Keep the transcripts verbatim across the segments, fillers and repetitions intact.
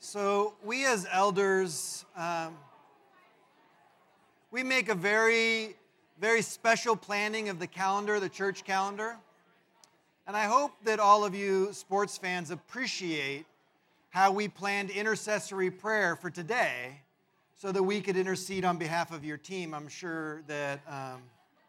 So we as elders, um, we make a very, very special planning of the calendar, the church calendar. And I hope that all of you sports fans appreciate how we planned intercessory prayer for today so that we could intercede on behalf of your team. I'm sure that, um,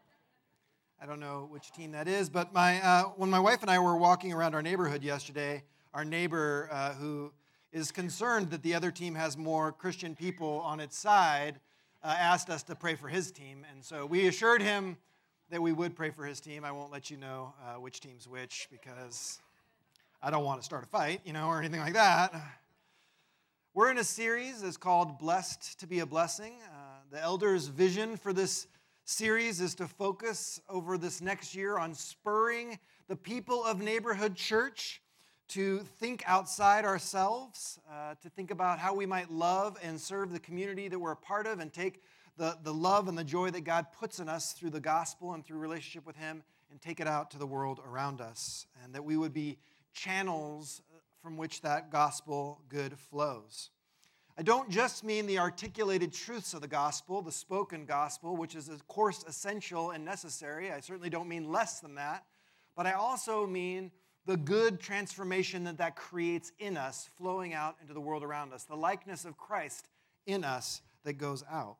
I don't know which team that is, but my uh, when my wife and I were walking around our neighborhood yesterday, our neighbor uh, who is concerned that the other team has more Christian people on its side uh, asked us to pray for his team. And so we assured him that we would pray for his team. I won't let you know uh, which team's which because I don't want to start a fight, you know, or anything like that. We're in a series that's called Blessed to be a Blessing. Uh, the elders' vision for this series is to focus over this next year on spurring the people of Neighborhood Church to think outside ourselves, uh, to think about how we might love and serve the community that we're a part of and take the, the love and the joy that God puts in us through the gospel and through relationship with Him and take it out to the world around us, and that we would be channels from which that gospel good flows. I don't just mean the articulated truths of the gospel, the spoken gospel, which is, of course, essential and necessary. I certainly don't mean less than that. But I also mean the good transformation that that creates in us, flowing out into the world around us, the likeness of Christ in us that goes out.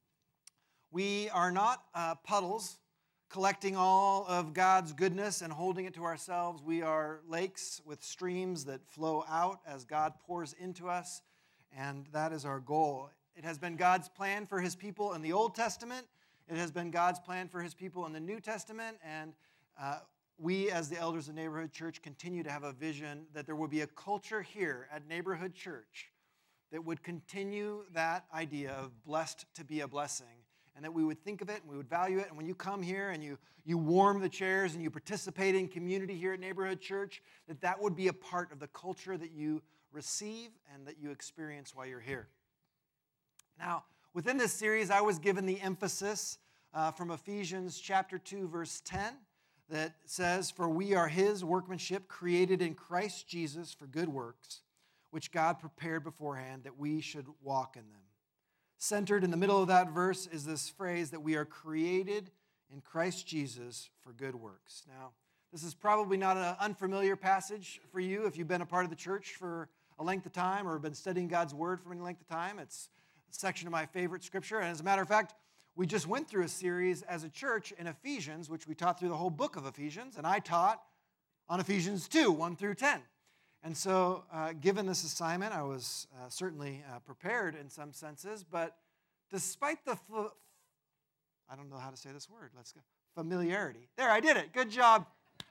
We are not uh, puddles collecting all of God's goodness and holding it to ourselves. We are lakes with streams that flow out as God pours into us. And that is our goal. It has been God's plan for His people in the Old Testament. It has been God's plan for His people in the New Testament. And uh, we, as the elders of Neighborhood Church, continue to have a vision that there will be a culture here at Neighborhood Church that would continue that idea of blessed to be a blessing, and that we would think of it and we would value it. And when you come here and you, you warm the chairs and you participate in community here at Neighborhood Church, that that would be a part of the culture that you receive and that you experience while you're here. Now, within this series, I was given the emphasis uh, from Ephesians chapter two, verse ten, that says, "For we are His workmanship, created in Christ Jesus for good works, which God prepared beforehand that we should walk in them." Centered in the middle of that verse is this phrase that we are created in Christ Jesus for good works. Now, this is probably not an unfamiliar passage for you if you've been a part of the church for a length of time or been studying God's Word for any length of time. It's a section of my favorite scripture. And as a matter of fact, we just went through a series as a church in Ephesians, which we taught through the whole book of Ephesians. And I taught on Ephesians two, one through ten. And so, uh, given this assignment, I was uh, certainly uh, prepared in some senses. But despite the, f- I don't know how to say this word. Let's go. Familiarity. There, I did it. Good job.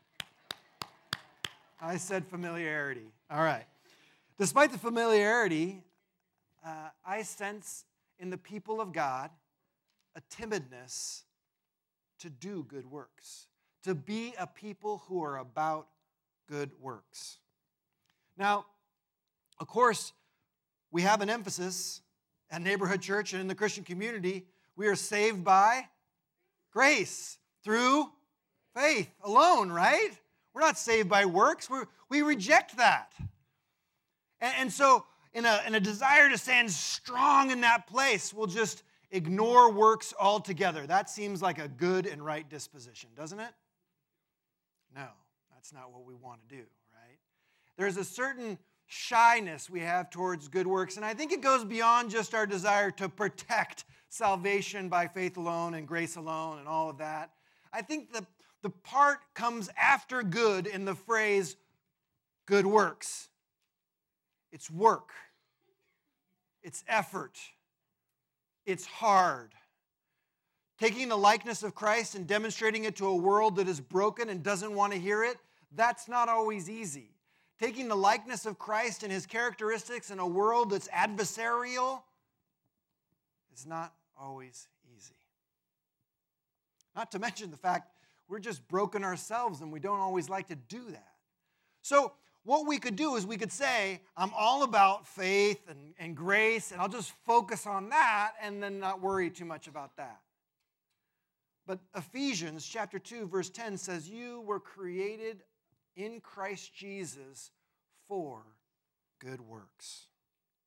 I said familiarity. All right. Despite the familiarity, uh, I sense in the people of God a timidness to do good works, to be a people who are about good works. Now, of course, we have an emphasis at Neighborhood Church and in the Christian community. We are saved by grace through faith alone, right? We're not saved by works. We're, we reject that. And, and so in a, in a desire to stand strong in that place, we'll just ignore works altogether. That seems like a good and right disposition, doesn't it? No, that's not what we want to do, right? There's a certain shyness we have towards good works, and I think it goes beyond just our desire to protect salvation by faith alone and grace alone and all of that. I think the, the part comes after good in the phrase good works. It's work. It's effort. It's hard. Taking the likeness of Christ and demonstrating it to a world that is broken and doesn't want to hear it, that's not always easy. Taking the likeness of Christ and His characteristics in a world that's adversarial is not always easy. Not to mention the fact we're just broken ourselves and we don't always like to do that. So what we could do is we could say, I'm all about faith and, and grace, and I'll just focus on that and then not worry too much about that. But Ephesians chapter two, verse ten says, you were created in Christ Jesus for good works.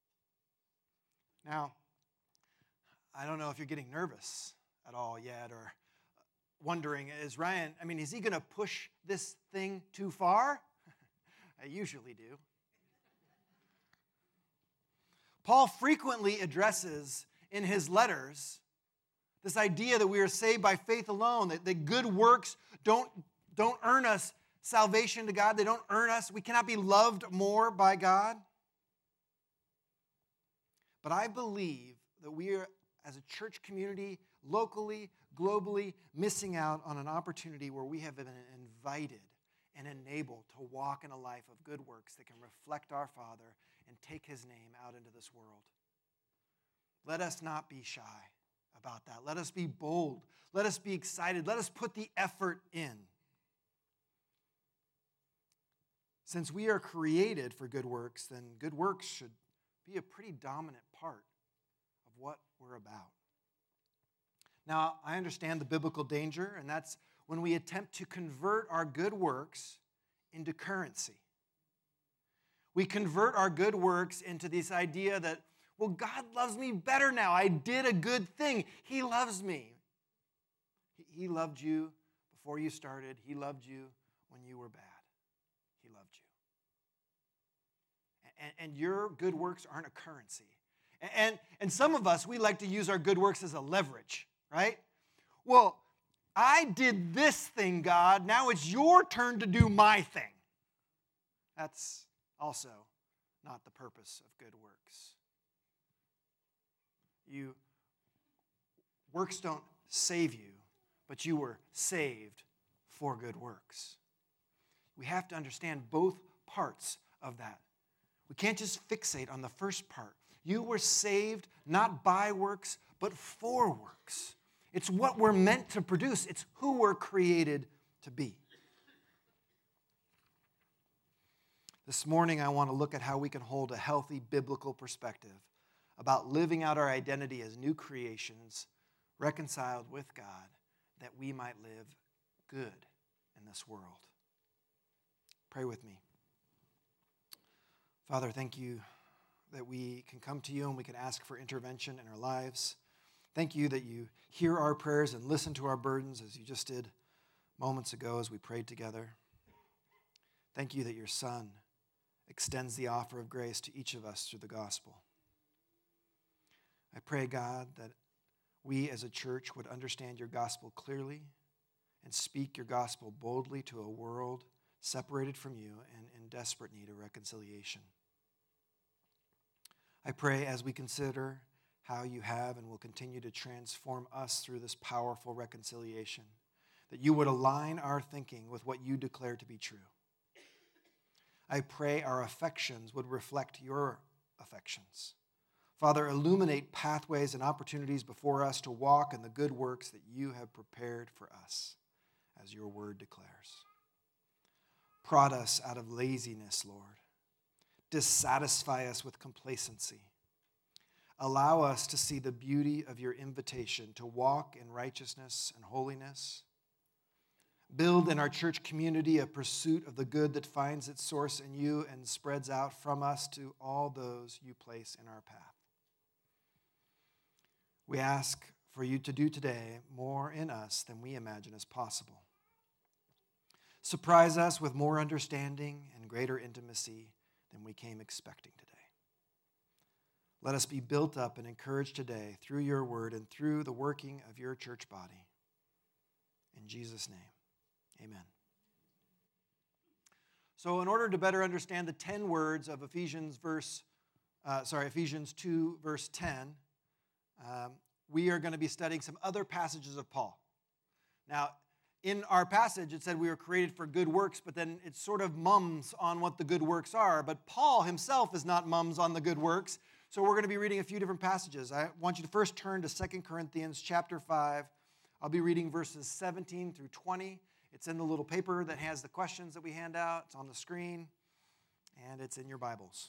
Now, I don't know if you're getting nervous at all yet or wondering, is Ryan, I mean, is he going to push this thing too far? I usually do. Paul frequently addresses in his letters this idea that we are saved by faith alone, that, that good works don't, don't earn us salvation to God. They don't earn us. We cannot be loved more by God. But I believe that we are, as a church community, locally, globally, missing out on an opportunity where we have been invited and enabled to walk in a life of good works that can reflect our Father and take His name out into this world. Let us not be shy about that. Let us be bold. Let us be excited. Let us put the effort in. Since we are created for good works, then good works should be a pretty dominant part of what we're about. Now, I understand the biblical danger, and that's when we attempt to convert our good works into currency. We convert our good works into this idea that, well, God loves me better now. I did a good thing. He loves me. He loved you before you started. He loved you when you were bad. He loved you. And, and your good works aren't a currency. And, and, and some of us, we like to use our good works as a leverage, right? Well, I did this thing, God. Now it's your turn to do my thing. That's also not the purpose of good works. You, works don't save you, but you were saved for good works. We have to understand both parts of that. We can't just fixate on the first part. You were saved not by works, but for works. It's what we're meant to produce. It's who we're created to be. This morning, I want to look at how we can hold a healthy biblical perspective about living out our identity as new creations, reconciled with God, that we might live good in this world. Pray with me. Father, thank you that we can come to you and we can ask for intervention in our lives. Thank you that you hear our prayers and listen to our burdens as you just did moments ago as we prayed together. Thank you that your Son extends the offer of grace to each of us through the gospel. I pray, God, that we as a church would understand your gospel clearly and speak your gospel boldly to a world separated from you and in desperate need of reconciliation. I pray as we consider how you have and will continue to transform us through this powerful reconciliation, that you would align our thinking with what you declare to be true. I pray our affections would reflect your affections. Father, illuminate pathways and opportunities before us to walk in the good works that you have prepared for us, as your word declares. Prod us out of laziness, Lord. Dissatisfy us with complacency. Allow us to see the beauty of your invitation to walk in righteousness and holiness. Build in our church community a pursuit of the good that finds its source in you and spreads out from us to all those you place in our path. We ask for you to do today more in us than we imagine is possible. Surprise us with more understanding and greater intimacy than we came expecting today. Let us be built up and encouraged today through your word and through the working of your church body. In Jesus' name, amen. So in order to better understand the ten words of Ephesians verse, uh, sorry, Ephesians two, verse ten, um, we are going to be studying some other passages of Paul. Now, in our passage, it said we were created for good works, but then it sort of mums on what the good works are. But Paul himself is not mums on the good works. So we're going to be reading a few different passages. I want you to first turn to Second Corinthians chapter five. I'll be reading verses seventeen through twenty. It's in the little paper that has the questions that we hand out. It's on the screen, and it's in your Bibles.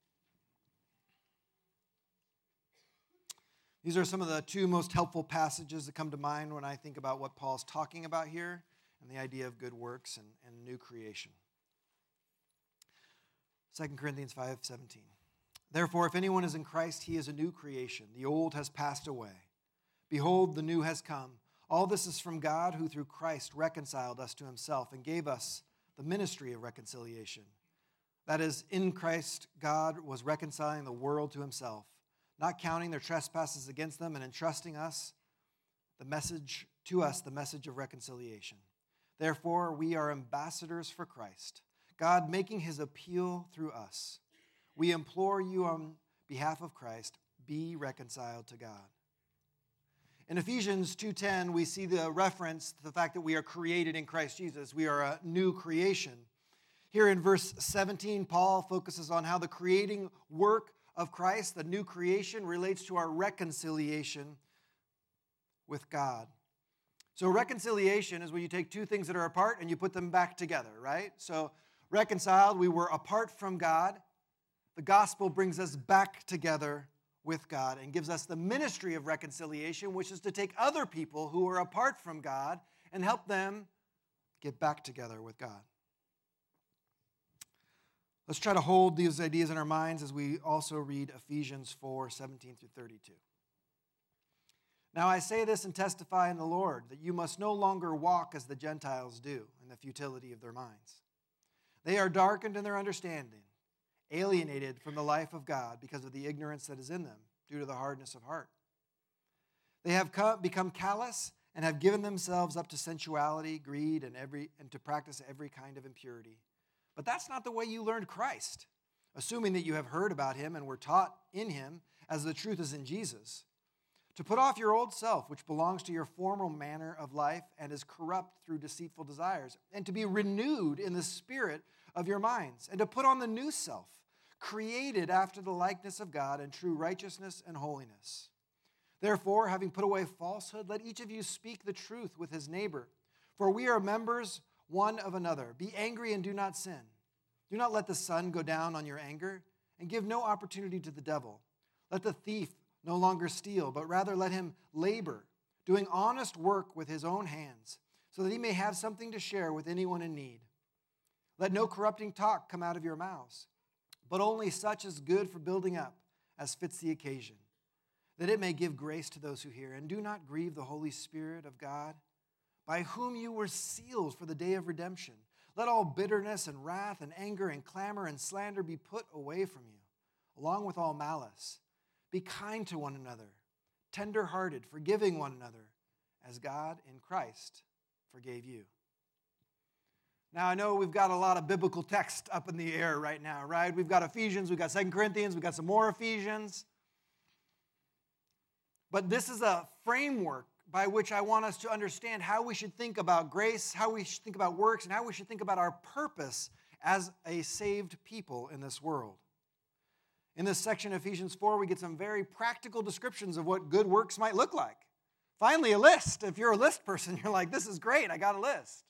These are some of the two most helpful passages that come to mind when I think about what Paul's talking about here and the idea of good works and, and new creation. Second Corinthians five seventeen. Therefore, if anyone is in Christ, he is a new creation. The old has passed away. Behold, the new has come. All this is from God, who through Christ reconciled us to himself and gave us the ministry of reconciliation. That is, in Christ, God was reconciling the world to himself, not counting their trespasses against them, and entrusting us the message to us the message of reconciliation. Therefore, we are ambassadors for Christ, God making his appeal through us. We implore you on behalf of Christ, be reconciled to God. In Ephesians two ten, we see the reference to the fact that we are created in Christ Jesus. We are a new creation. Here in verse seventeen, Paul focuses on how the creating work of Christ, the new creation, relates to our reconciliation with God. So reconciliation is when you take two things that are apart and you put them back together, right? So reconciled, we were apart from God. The gospel brings us back together with God and gives us the ministry of reconciliation, which is to take other people who are apart from God and help them get back together with God. Let's try to hold these ideas in our minds as we also read Ephesians four, seventeen through thirty-two. Now I say this and testify in the Lord, that you must no longer walk as the Gentiles do in the futility of their minds. They are darkened in their understanding, alienated from the life of God because of the ignorance that is in them due to the hardness of heart. They have become callous and have given themselves up to sensuality, greed, and every and to practice every kind of impurity. But that's not the way you learned Christ, assuming that you have heard about him and were taught in him as the truth is in Jesus. To put off your old self, which belongs to your former manner of life and is corrupt through deceitful desires, and to be renewed in the spirit of your minds, and to put on the new self, created after the likeness of God in true righteousness and holiness. Therefore, having put away falsehood, let each of you speak the truth with his neighbor, for we are members one of another. Be angry and do not sin. Do not let the sun go down on your anger, and give no opportunity to the devil. Let the thief no longer steal, but rather let him labor, doing honest work with his own hands, so that he may have something to share with anyone in need. Let no corrupting talk come out of your mouths, but only such as good for building up, as fits the occasion, that it may give grace to those who hear. And do not grieve the Holy Spirit of God, by whom you were sealed for the day of redemption. Let all bitterness and wrath and anger and clamor and slander be put away from you, along with all malice. Be kind to one another, tender-hearted, forgiving one another, as God in Christ forgave you. Now, I know we've got a lot of biblical text up in the air right now, right? We've got Ephesians, we've got Second Corinthians, we've got some more Ephesians. But this is a framework by which I want us to understand how we should think about grace, how we should think about works, and how we should think about our purpose as a saved people in this world. In this section of Ephesians four, we get some very practical descriptions of what good works might look like. Finally, a list. If you're a list person, you're like, this is great, I got a list.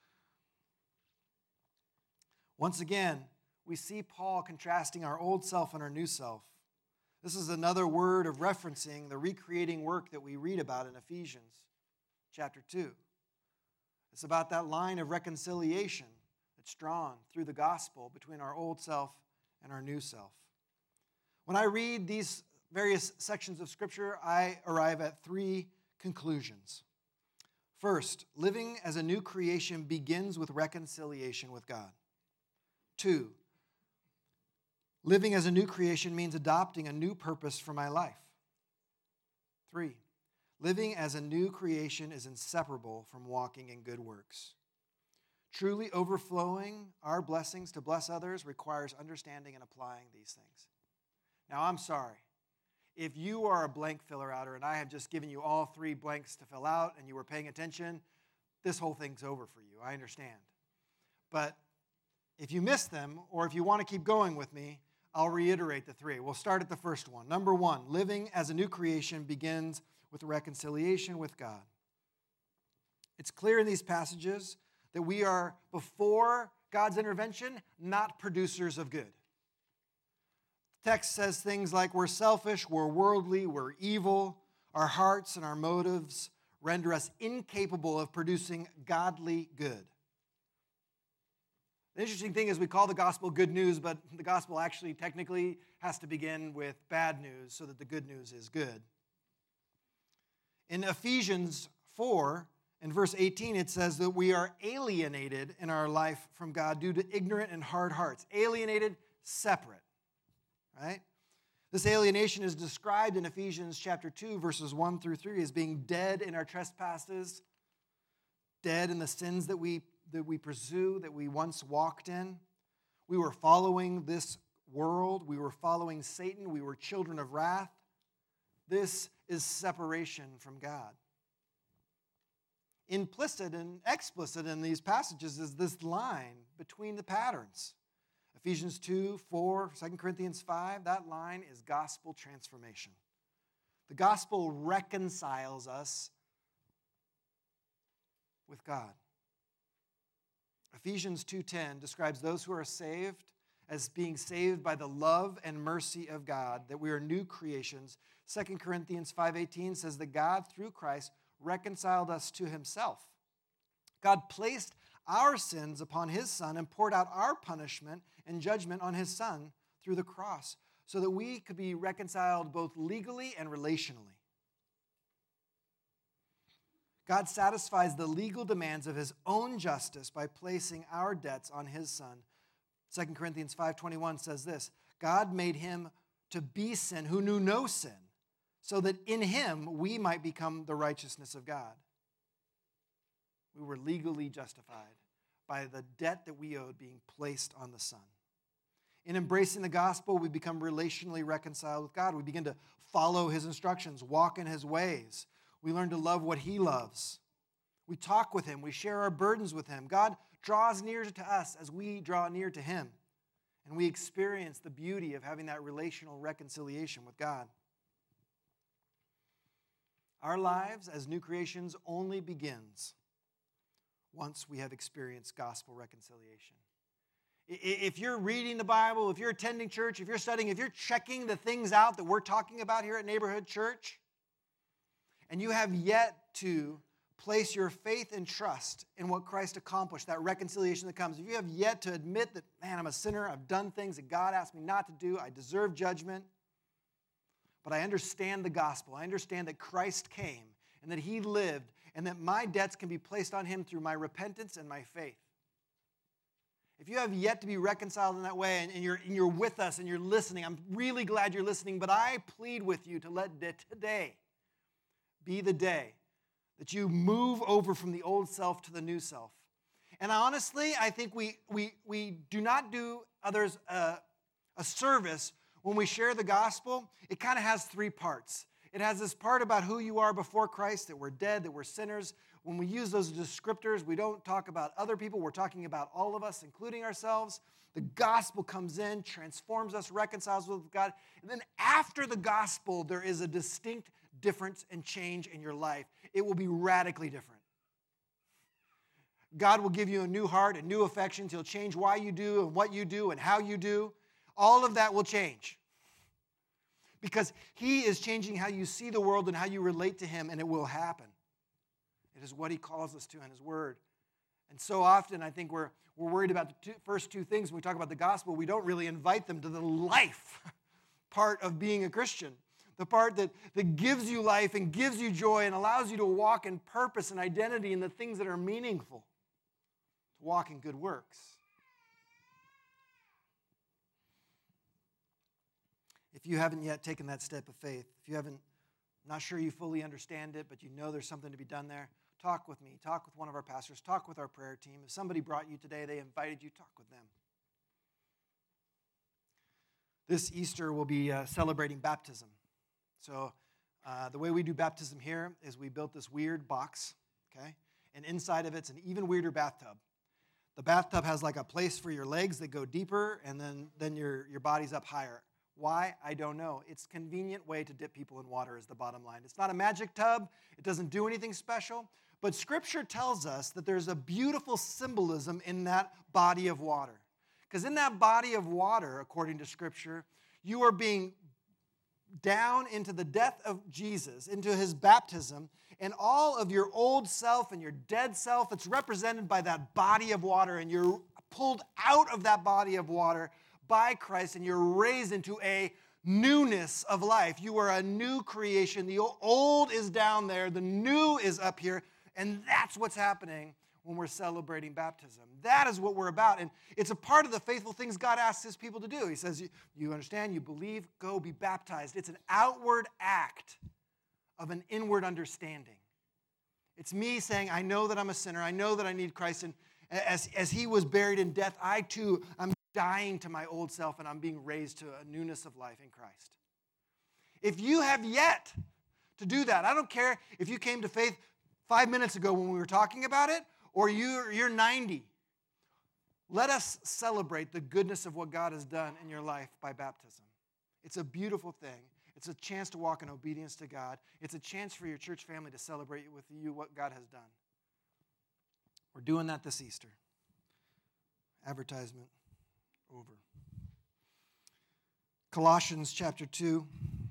Once again, we see Paul contrasting our old self and our new self. This is another word of referencing the recreating work that we read about in Ephesians chapter two. It's about that line of reconciliation that's drawn through the gospel between our old self and our new self. When I read these various sections of Scripture, I arrive at three conclusions. First, living as a new creation begins with reconciliation with God. Two, living as a new creation means adopting a new purpose for my life. Three, living as a new creation is inseparable from walking in good works. Truly overflowing our blessings to bless others requires understanding and applying these things. Now, I'm sorry. If you are a blank filler outer and I have just given you all three blanks to fill out and you were paying attention, this whole thing's over for you. I understand. But if you missed them, or if you want to keep going with me, I'll reiterate the three. We'll start at the first one. Number one, living as a new creation begins with reconciliation with God. It's clear in these passages that we are, before God's intervention, not producers of good. The text says things like we're selfish, we're worldly, we're evil. Our hearts and our motives render us incapable of producing godly good. The interesting thing is we call the gospel good news, but the gospel actually technically has to begin with bad news so that the good news is good. In Ephesians four, in verse eighteen, it says that we are alienated in our life from God due to ignorant and hard hearts. Alienated, separate, right? This alienation is described in Ephesians chapter two, verses one through three, as being dead in our trespasses, dead in the sins that we, that we pursue, that we once walked in. We were following this world. We were following Satan. We were children of wrath. This is separation from God. Implicit and explicit in these passages is this line between the patterns. Ephesians two, four, Second Corinthians five, that line is gospel transformation. The gospel reconciles us with God. Ephesians two ten describes those who are saved as being saved by the love and mercy of God, that we are new creations. Second Corinthians five eighteen says that God, through Christ, reconciled us to himself. God placed our sins upon his Son and poured out our punishment and judgment on his Son through the cross so that we could be reconciled both legally and relationally. God satisfies the legal demands of his own justice by placing our debts on his Son. Second Corinthians five twenty-one says this, God made him to be sin who knew no sin, so that in him we might become the righteousness of God. We were legally justified by the debt that we owed being placed on the Son. In embracing the gospel, we become relationally reconciled with God. We begin to follow his instructions, walk in his ways. We learn to love what he loves. We talk with him. We share our burdens with him. God draws near to us as we draw near to him. And we experience the beauty of having that relational reconciliation with God. Our lives as new creations only begins once we have experienced gospel reconciliation. If you're reading the Bible, if you're attending church, if you're studying, if you're checking the things out that we're talking about here at Neighborhood Church, and you have yet to place your faith and trust in what Christ accomplished, that reconciliation that comes, if you have yet to admit that, man, I'm a sinner, I've done things that God asked me not to do, I deserve judgment, but I understand the gospel. I understand that Christ came and that he lived and that my debts can be placed on him through my repentance and my faith. If you have yet to be reconciled in that way and, and, you're, and you're with us and you're listening, I'm really glad you're listening, but I plead with you to let today be the day that you move over from the old self to the new self. And honestly, I think we, we, we do not do others a, a service when we share the gospel. It kind of has three parts. It has this part about who you are before Christ, that we're dead, that we're sinners. When we use those descriptors, we don't talk about other people. We're talking about all of us, including ourselves. The gospel comes in, transforms us, reconciles us with God. And then after the gospel, there is a distinct difference and change in your life. It will be radically different. God will give you a new heart, a new affections. He'll change why you do and what you do and how you do. All of that will change. Because he is changing how you see the world and how you relate to him, and it will happen. It is what he calls us to in his word. And so often I think we're, we're worried about the two, first two things when we talk about the gospel. We don't really invite them to the life part of being a Christian. The part that, that gives you life and gives you joy and allows you to walk in purpose and identity in the things that are meaningful. To walk in good works. If you haven't yet taken that step of faith, if you haven't, not sure you fully understand it, but you know there's something to be done there, talk with me, talk with one of our pastors, talk with our prayer team. If somebody brought you today, they invited you, talk with them. This Easter we'll be uh, celebrating baptism. So uh, the way we do baptism here is we built this weird box, okay? And inside of it's an even weirder bathtub. The bathtub has like a place for your legs that go deeper, and then, then your, your body's up higher. Why? I don't know. It's a convenient way to dip people in water is the bottom line. It's not a magic tub. It doesn't do anything special. But Scripture tells us that there's a beautiful symbolism in that body of water. Because in that body of water, according to Scripture, you are being down into the death of Jesus, into his baptism, and all of your old self and your dead self, it's represented by that body of water, and you're pulled out of that body of water by Christ, and you're raised into a newness of life. You are a new creation. The old is down there. The new is up here. And that's what's happening when we're celebrating baptism. That is what we're about. And it's a part of the faithful things God asks his people to do. He says, you understand, you believe, go be baptized. It's an outward act of an inward understanding. It's me saying, I know that I'm a sinner. I know that I need Christ. And as, as he was buried in death, I too, I'm dying to my old self, and I'm being raised to a newness of life in Christ. If you have yet to do that, I don't care if you came to faith five minutes ago when we were talking about it, or you're, you're ninety. Let us celebrate the goodness of what God has done in your life by baptism. It's a beautiful thing. It's a chance to walk in obedience to God. It's a chance for your church family to celebrate with you what God has done. We're doing that this Easter. Advertisement over. Colossians chapter two,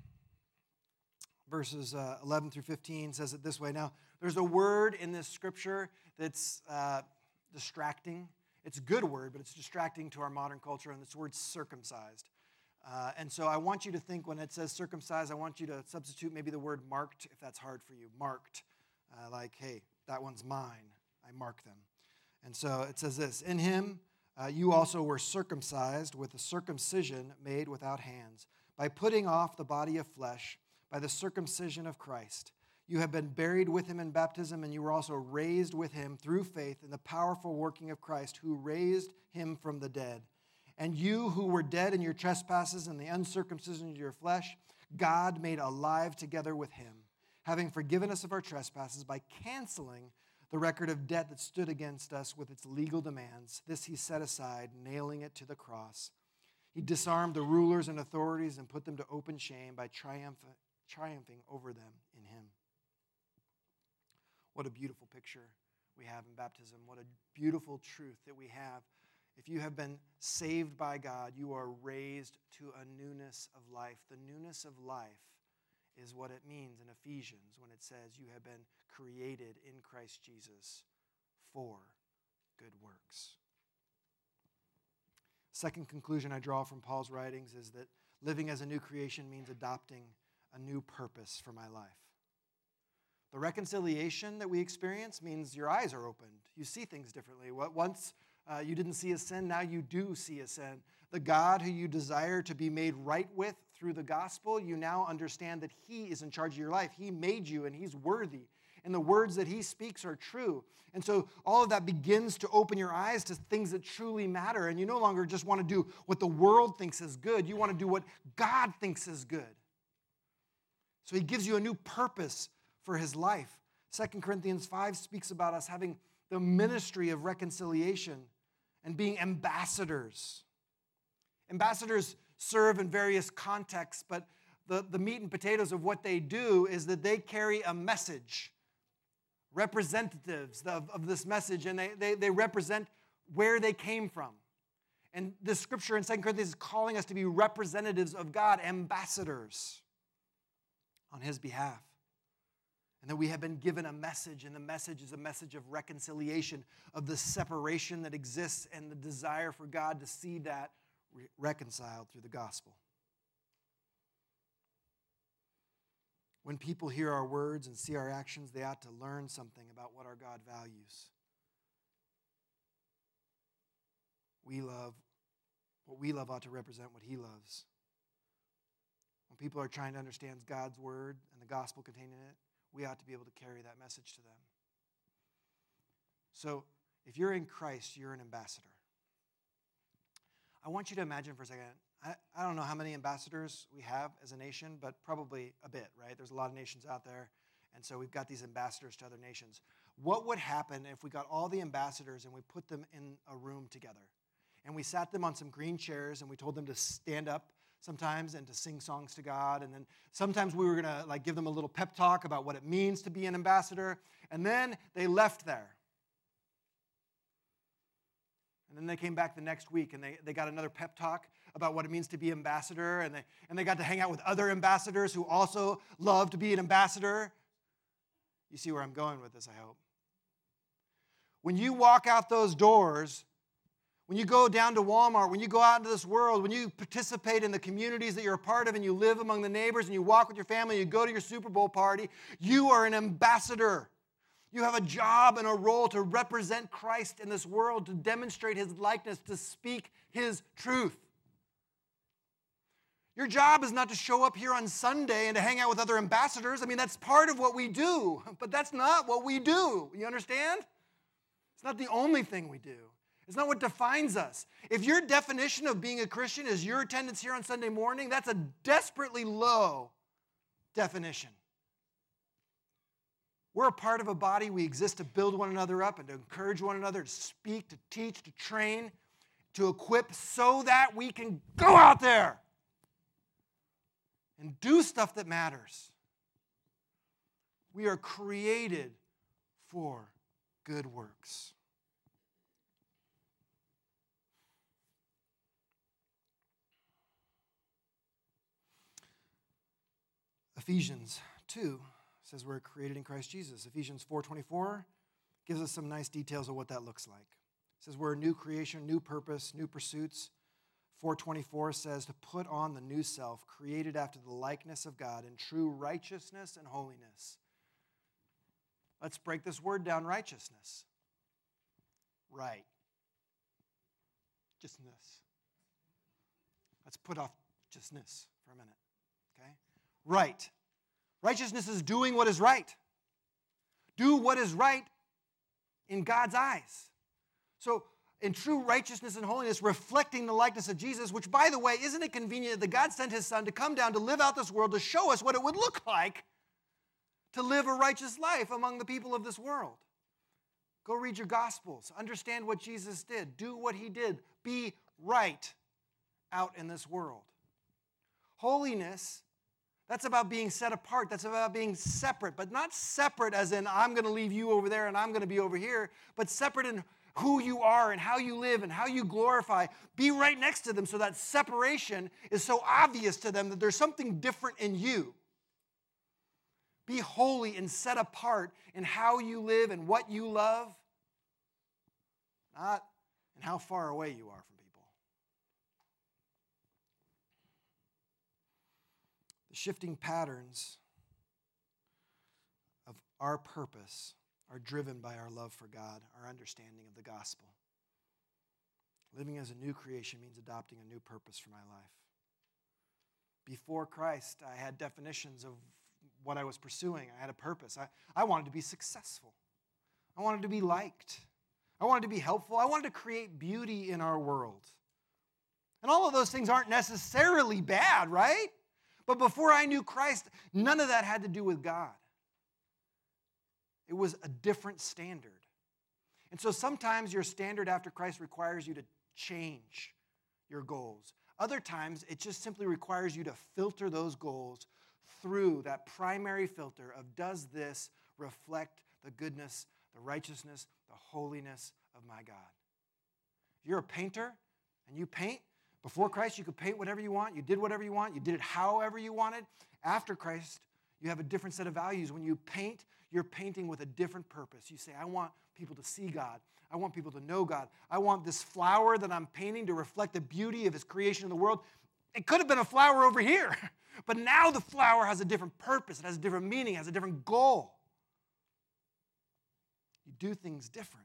verses uh, eleven through fifteen says it this way. Now, there's a word in this scripture that's uh, distracting. It's a good word, but it's distracting to our modern culture, and this word circumcised. Uh, and so I want you to think when it says circumcised, I want you to substitute maybe the word marked, if that's hard for you. Marked. Uh, like, hey, that one's mine. I mark them. And so it says this, in him uh, you also were circumcised with a circumcision made without hands, by putting off the body of flesh, by the circumcision of Christ. You have been buried with him in baptism, and you were also raised with him through faith in the powerful working of Christ, who raised him from the dead. And you who were dead in your trespasses and the uncircumcision of your flesh, God made alive together with him, having forgiven us of our trespasses by canceling the record of debt that stood against us with its legal demands. This he set aside, nailing it to the cross. He disarmed the rulers and authorities and put them to open shame by triumph, triumphing over them in him. What a beautiful picture we have in baptism. What a beautiful truth that we have. If you have been saved by God, you are raised to a newness of life. The newness of life is what it means in Ephesians when it says you have been created in Christ Jesus for good works. Second conclusion I draw from Paul's writings is that living as a new creation means adopting a new purpose for my life. The reconciliation that we experience means your eyes are opened. You see things differently. What once uh, you didn't see a sin, now you do see a sin. The God who you desire to be made right with through the gospel, you now understand that he is in charge of your life. He made you and he's worthy. And the words that he speaks are true. And so all of that begins to open your eyes to things that truly matter. And you no longer just want to do what the world thinks is good. You want to do what God thinks is good. So he gives you a new purpose for his life. Second Corinthians five speaks about us having the ministry of reconciliation and being ambassadors. Ambassadors serve in various contexts, but the, the meat and potatoes of what they do is that they carry a message, representatives of, of this message, and they, they, they represent where they came from. And this scripture in Second Corinthians is calling us to be representatives of God, ambassadors on his behalf. And that we have been given a message, and the message is a message of reconciliation, of the separation that exists and the desire for God to see that re- reconciled through the gospel. When people hear our words and see our actions, they ought to learn something about what our God values. We love, what we love ought to represent what he loves. When people are trying to understand God's word and the gospel contained in it, we ought to be able to carry that message to them. So, if you're in Christ, you're an ambassador. I want you to imagine for a second, I, I don't know how many ambassadors we have as a nation, but probably a bit, right? There's a lot of nations out there, and so we've got these ambassadors to other nations. What would happen if we got all the ambassadors and we put them in a room together? And we sat them on some green chairs and we told them to stand up sometimes and to sing songs to God. And then sometimes we were going to like give them a little pep talk about what it means to be an ambassador. And then they left there. And then they came back the next week and they, they got another pep talk about what it means to be ambassador. And they, and they got to hang out with other ambassadors who also love to be an ambassador. You see where I'm going with this, I hope. When you walk out those doors, When you go down to Walmart, when you go out into this world, when you participate in the communities that you're a part of and you live among the neighbors and you walk with your family, you go to your Super Bowl party, you are an ambassador. You have a job and a role to represent Christ in this world, to demonstrate his likeness, to speak his truth. Your job is not to show up here on Sunday and to hang out with other ambassadors. I mean, that's part of what we do, but that's not what we do. You understand? It's not the only thing we do. It's not what defines us. If your definition of being a Christian is your attendance here on Sunday morning, that's a desperately low definition. We're a part of a body. We exist to build one another up and to encourage one another, to speak, to teach, to train, to equip so that we can go out there and do stuff that matters. We are created for good works. Ephesians two says we're created in Christ Jesus. Ephesians four twenty-four gives us some nice details of what that looks like. It says we're a new creation, new purpose, new pursuits. four twenty-four says to put on the new self, created after the likeness of God in true righteousness and holiness. Let's break this word down, righteousness. Right. Justness. Let's put off justness for a minute. Okay? Right. Righteousness is doing what is right. Do what is right in God's eyes. So, in true righteousness and holiness, reflecting the likeness of Jesus, which, by the way, isn't it convenient that God sent his Son to come down to live out this world, to show us what it would look like to live a righteous life among the people of this world? Go read your Gospels. Understand what Jesus did. Do what he did. Be right out in this world. Holiness, that's about being set apart. That's about being separate, but not separate as in I'm going to leave you over there and I'm going to be over here, but separate in who you are and how you live and how you glorify. Be right next to them so that separation is so obvious to them that there's something different in you. Be holy and set apart in how you live and what you love, not in how far away you are from people. The shifting patterns of our purpose are driven by our love for God, our understanding of the gospel. Living as a new creation means adopting a new purpose for my life. Before Christ, I had definitions of what I was pursuing. I had a purpose. I, I wanted to be successful. I wanted to be liked. I wanted to be helpful. I wanted to create beauty in our world. And all of those things aren't necessarily bad, right? But before I knew Christ, none of that had to do with God. It was a different standard. And so sometimes your standard after Christ requires you to change your goals. Other times, it just simply requires you to filter those goals through that primary filter of, does this reflect the goodness, the righteousness, the holiness of my God? If you're a painter and you paint, before Christ you could paint whatever you want, you did whatever you want, you did it however you wanted. After Christ, you have a different set of values. When you paint, you're painting with a different purpose. You say, I want people to see God. I want people to know God. I want this flower that I'm painting to reflect the beauty of his creation in the world. It could have been a flower over here, but now the flower has a different purpose. It has a different meaning, it has a different goal. You do things different.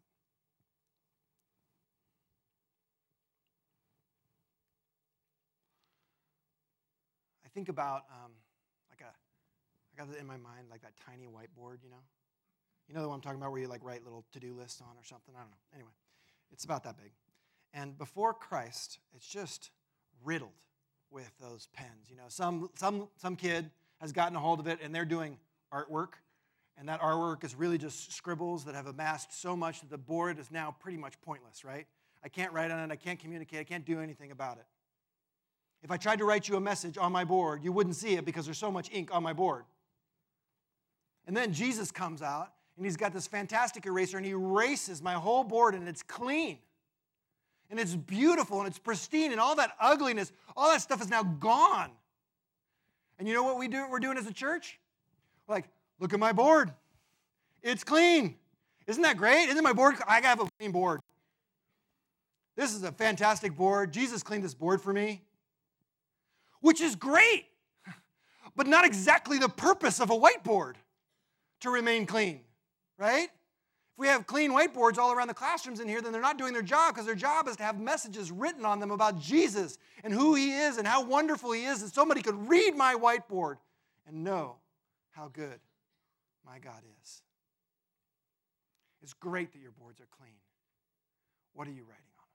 I think about um, like a I got it in my mind, like that tiny whiteboard, you know? You know the one I'm talking about where you like write little to-do lists on or something? I don't know. Anyway, it's about that big. And before Christ, it's just riddled with those pens. You know, some some some kid has gotten a hold of it and they're doing artwork. And that artwork is really just scribbles that have amassed so much that the board is now pretty much pointless, right? I can't write on it, I can't communicate, I can't do anything about it. If I tried to write you a message on my board, you wouldn't see it because there's so much ink on my board. And then Jesus comes out, and he's got this fantastic eraser, and he erases my whole board, and it's clean. And it's beautiful, and it's pristine, and all that ugliness, all that stuff is now gone. And you know what we do, we're doing as a church? We're like, look at my board. It's clean. Isn't that great? Isn't my board? I have a clean board. This is a fantastic board. Jesus cleaned this board for me, which is great, but not exactly the purpose of a whiteboard to remain clean, right? If we have clean whiteboards all around the classrooms in here, then they're not doing their job, because their job is to have messages written on them about Jesus and who he is and how wonderful he is, and somebody could read my whiteboard and know how good my God is. It's great that your boards are clean. What are you writing on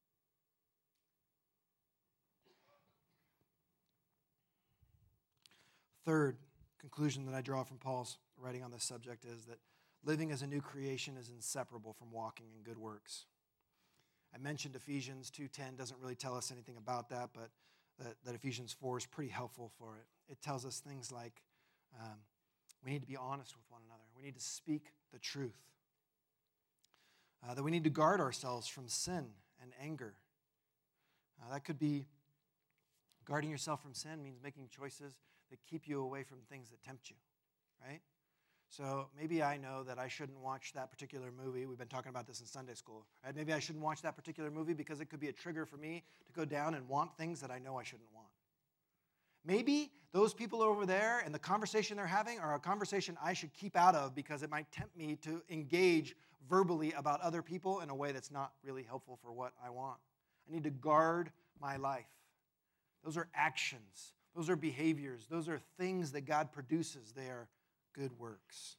them? Third conclusion that I draw from Paul's writing on this subject is that living as a new creation is inseparable from walking in good works. I mentioned Ephesians two ten doesn't really tell us anything about that, but that, that Ephesians four is pretty helpful for it. It tells us things like um, we need to be honest with one another. We need to speak the truth. Uh, that we need to guard ourselves from sin and anger. Uh, that could be guarding yourself from sin means making choices that keep you away from things that tempt you, right? So maybe I know that I shouldn't watch that particular movie. We've been talking about this in Sunday school, right? Maybe I shouldn't watch that particular movie because it could be a trigger for me to go down and want things that I know I shouldn't want. Maybe those people over there and the conversation they're having are a conversation I should keep out of because it might tempt me to engage verbally about other people in a way that's not really helpful for what I want. I need to guard my life. Those are actions. Those are behaviors. Those are things that God produces. They are good works.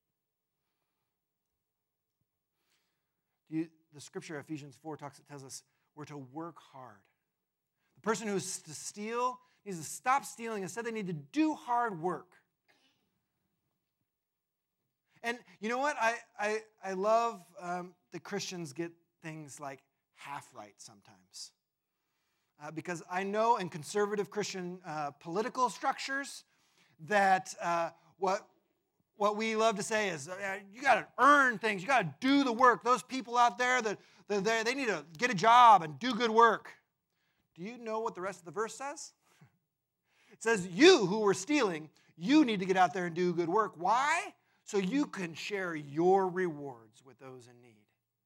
You, the scripture, Ephesians four, talks, it tells us we're to work hard. The person who is to steal needs to stop stealing. Instead, they need to do hard work. And you know what? I, I, I love um, that Christians get things like half right sometimes. Uh, because I know in conservative Christian uh, political structures that uh, what, what we love to say is, uh, you got to earn things. You got to do the work. Those people out there, that they, they need to get a job and do good work. Do you know what the rest of the verse says? It says, you who were stealing, you need to get out there and do good work. Why? So you can share your rewards with those in need.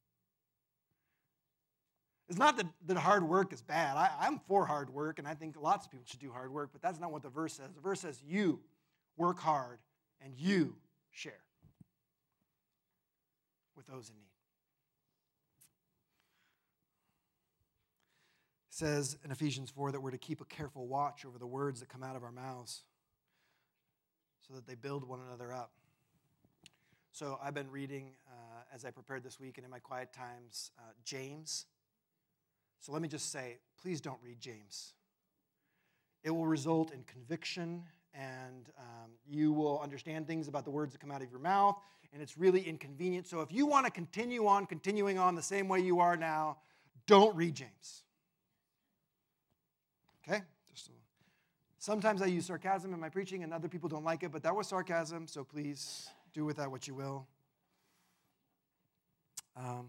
It's not that, that hard work is bad. I, I'm for hard work, and I think lots of people should do hard work, but that's not what the verse says. The verse says you work hard and you share with those in need. It says in Ephesians four that we're to keep a careful watch over the words that come out of our mouths so that they build one another up. So I've been reading, uh, as I prepared this week and in my quiet times, uh, James. So let me just say, please don't read James. It will result in conviction, and um, you will understand things about the words that come out of your mouth, and it's really inconvenient. So if you want to continue on, continuing on the same way you are now, don't read James. Okay? Just a, sometimes I use sarcasm in my preaching, and other people don't like it, but that was sarcasm, so please do with that what you will. Um,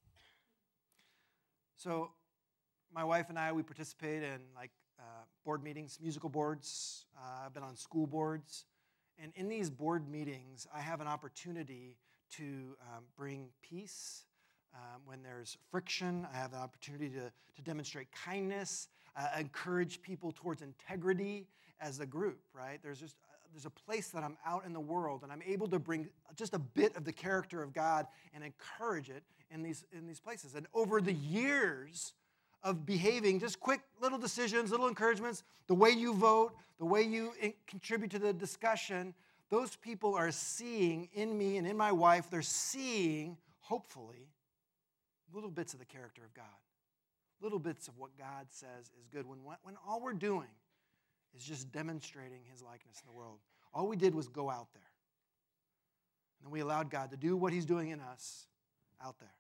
so my wife and I, we participate in like uh, board meetings, musical boards. Uh, I've been on school boards. And in these board meetings, I have an opportunity to um, bring peace. Um, when there's friction, I have an opportunity to, to demonstrate kindness, uh, encourage people towards integrity as a group, right? There's just There's a place that I'm out in the world, and I'm able to bring just a bit of the character of God and encourage it in these, in these places. And over the years of behaving, just quick little decisions, little encouragements, the way you vote, the way you in- contribute to the discussion, those people are seeing in me and in my wife, they're seeing, hopefully, little bits of the character of God, little bits of what God says is good. When, when all we're doing is just demonstrating his likeness in the world. All we did was go out there. And we allowed God to do what he's doing in us out there.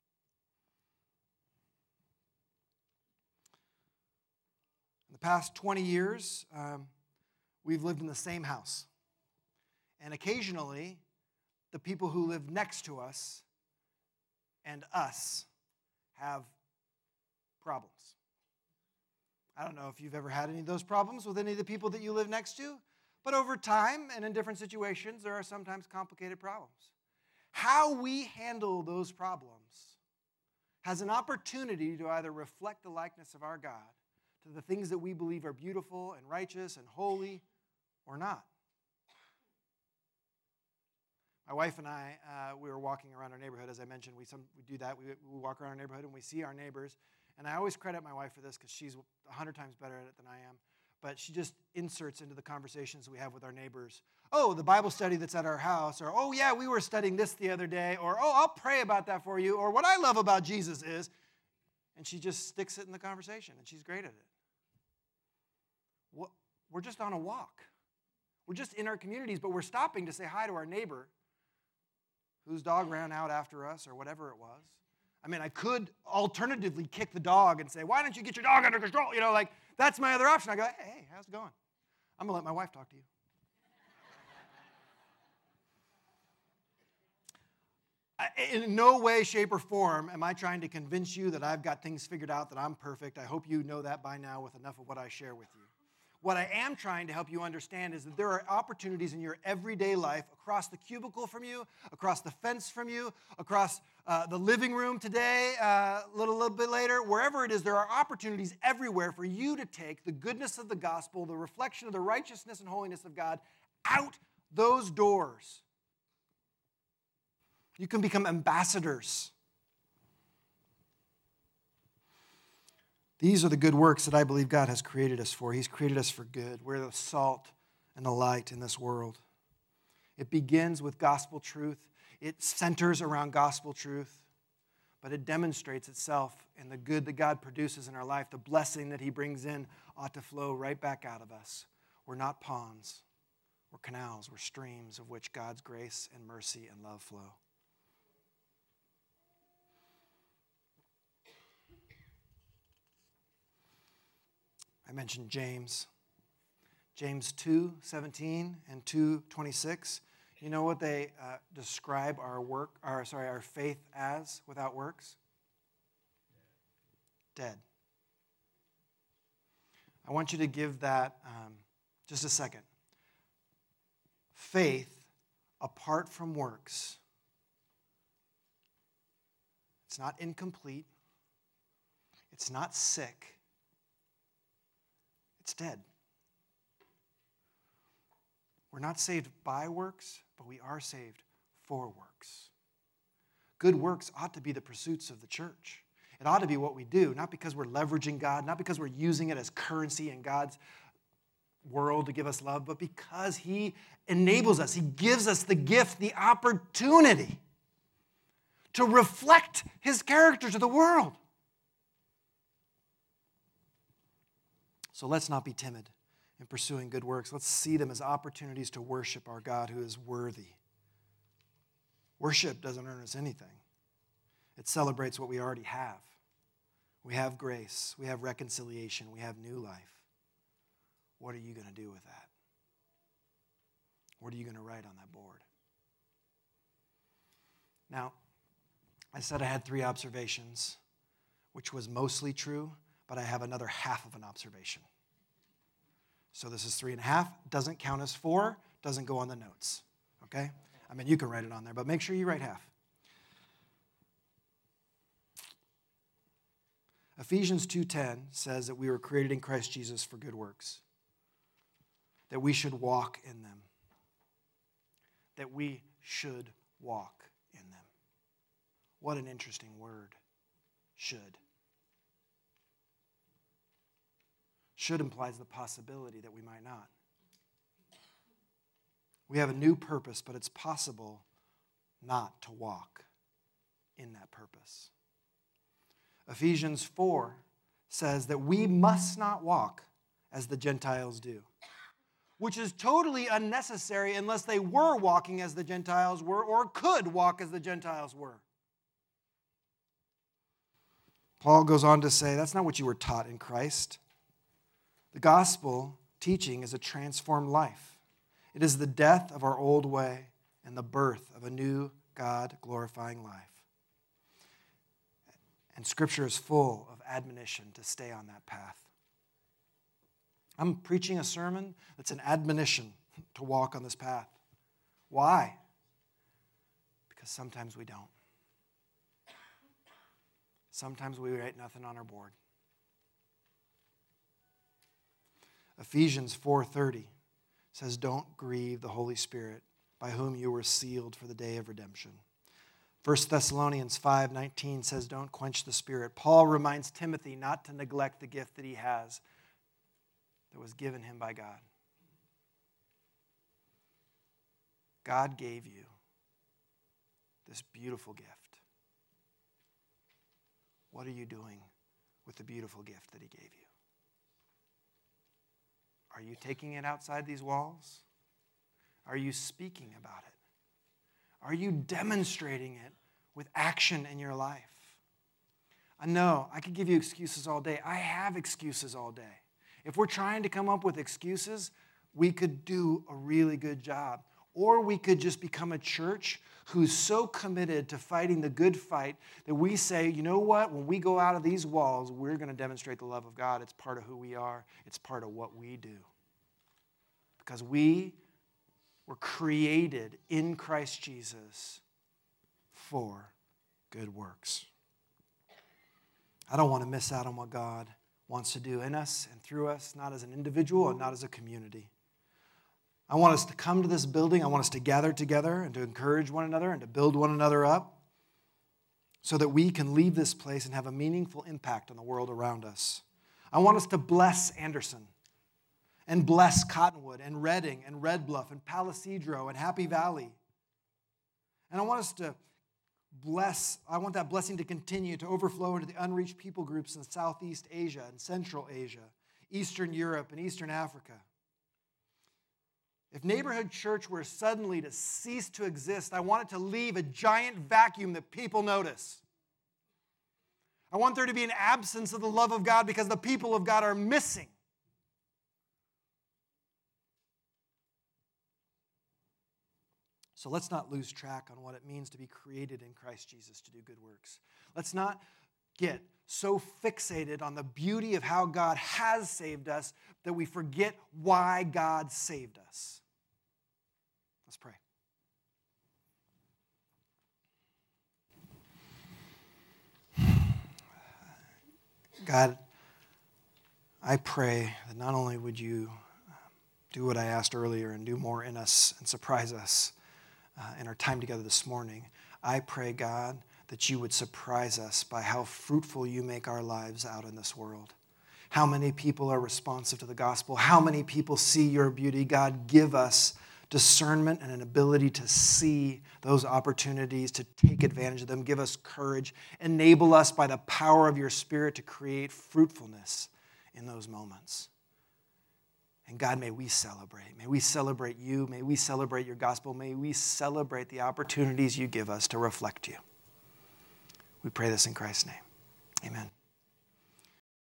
In the past twenty years, um, we've lived in the same house. And occasionally, the people who live next to us and us have problems. I don't know if you've ever had any of those problems with any of the people that you live next to, but over time and in different situations, there are sometimes complicated problems. How we handle those problems has an opportunity to either reflect the likeness of our God to the things that we believe are beautiful and righteous and holy or not. My wife and I, uh, we were walking around our neighborhood. As I mentioned, we, some, we do that. We, we walk around our neighborhood and we see our neighbors. And I always credit my wife for this because she's a hundred times better at it than I am. But she just inserts into the conversations we have with our neighbors. Oh, the Bible study that's at our house. Or, oh, yeah, we were studying this the other day. Or, oh, I'll pray about that for you. Or, what I love about Jesus is. And she just sticks it in the conversation. And she's great at it. What, we're just on a walk. We're just in our communities, but we're stopping to say hi to our neighbor whose dog ran out after us or whatever it was. I mean, I could alternatively kick the dog and say, why don't you get your dog under control? You know, like, that's my other option. I go, hey, how's it going? I'm going to let my wife talk to you. In no way, shape, or form am I trying to convince you that I've got things figured out, that I'm perfect. I hope you know that by now with enough of what I share with you. What I am trying to help you understand is that there are opportunities in your everyday life, across the cubicle from you, across the fence from you, across uh, the living room today, uh, a little, little bit later, wherever it is, there are opportunities everywhere for you to take the goodness of the gospel, the reflection of the righteousness and holiness of God, out those doors. You can become ambassadors. These are the good works that I believe God has created us for. He's created us for good. We're the salt and the light in this world. It begins with gospel truth. It centers around gospel truth, but it demonstrates itself in the good that God produces in our life. The blessing that he brings in ought to flow right back out of us. We're not ponds. We're canals. We're streams of which God's grace and mercy and love flow. I mentioned James. James two seventeen and two twenty-six. You know what they uh, describe our work, our sorry, our faith as without works? Dead. I want you to give that um, just a second. Faith apart from works. It's not incomplete. It's not sick. It's dead. We're not saved by works, but we are saved for works. Good works ought to be the pursuits of the church. It ought to be what we do, not because we're leveraging God, not because we're using it as currency in God's world to give us love, but because he enables us. He gives us the gift, the opportunity to reflect his character to the world. So let's not be timid in pursuing good works. Let's see them as opportunities to worship our God who is worthy. Worship doesn't earn us anything. It celebrates what we already have. We have grace. We have reconciliation. We have new life. What are you going to do with that? What are you going to write on that board? Now, I said I had three observations, which was mostly true, but I have another half of an observation. So this is three and a half, doesn't count as four, doesn't go on the notes, okay? I mean, you can write it on there, but make sure you write half. Ephesians two ten says that we were created in Christ Jesus for good works, that we should walk in them, that we should walk in them. What an interesting word, should. Should implies the possibility that we might not. We have a new purpose, but it's possible not to walk in that purpose. Ephesians four says that we must not walk as the Gentiles do, which is totally unnecessary unless they were walking as the Gentiles were or could walk as the Gentiles were. Paul goes on to say that's not what you were taught in Christ. The gospel teaching is a transformed life. It is the death of our old way and the birth of a new God-glorifying life. And Scripture is full of admonition to stay on that path. I'm preaching a sermon that's an admonition to walk on this path. Why? Because sometimes we don't. Sometimes we write nothing on our board. Ephesians four thirty says, don't grieve the Holy Spirit, by whom you were sealed for the day of redemption. First Thessalonians five nineteen says, don't quench the Spirit. Paul reminds Timothy not to neglect the gift that he has that was given him by God. God gave you this beautiful gift. What are you doing with the beautiful gift that he gave you? Are you taking it outside these walls? Are you speaking about it? Are you demonstrating it with action in your life? I know I could give you excuses all day. I have excuses all day. If we're trying to come up with excuses, we could do a really good job. Or we could just become a church who's so committed to fighting the good fight that we say, you know what, when we go out of these walls, we're going to demonstrate the love of God. It's part of who we are. It's part of what we do. Because we were created in Christ Jesus for good works. I don't want to miss out on what God wants to do in us and through us, not as an individual and not as a community. I want us to come to this building. I want us to gather together and to encourage one another and to build one another up so that we can leave this place and have a meaningful impact on the world around us. I want us to bless Anderson and bless Cottonwood and Redding and Red Bluff and Palisadro and Happy Valley. And I want us to bless, I want that blessing to continue to overflow into the unreached people groups in Southeast Asia and Central Asia, Eastern Europe and Eastern Africa. If Neighborhood Church were suddenly to cease to exist, I want it to leave a giant vacuum that people notice. I want there to be an absence of the love of God because the people of God are missing. So let's not lose track on what it means to be created in Christ Jesus to do good works. Let's not get so fixated on the beauty of how God has saved us that we forget why God saved us. Let's pray. God, I pray that not only would you do what I asked earlier and do more in us and surprise us uh, in our time together this morning, I pray, God, that you would surprise us by how fruitful you make our lives out in this world. How many people are responsive to the gospel? How many people see your beauty? God, give us discernment and an ability to see those opportunities, to take advantage of them. Give us courage. Enable us by the power of your Spirit to create fruitfulness in those moments. And God, may we celebrate. May we celebrate you. May we celebrate your gospel. May we celebrate the opportunities you give us to reflect you. We pray this in Christ's name. Amen.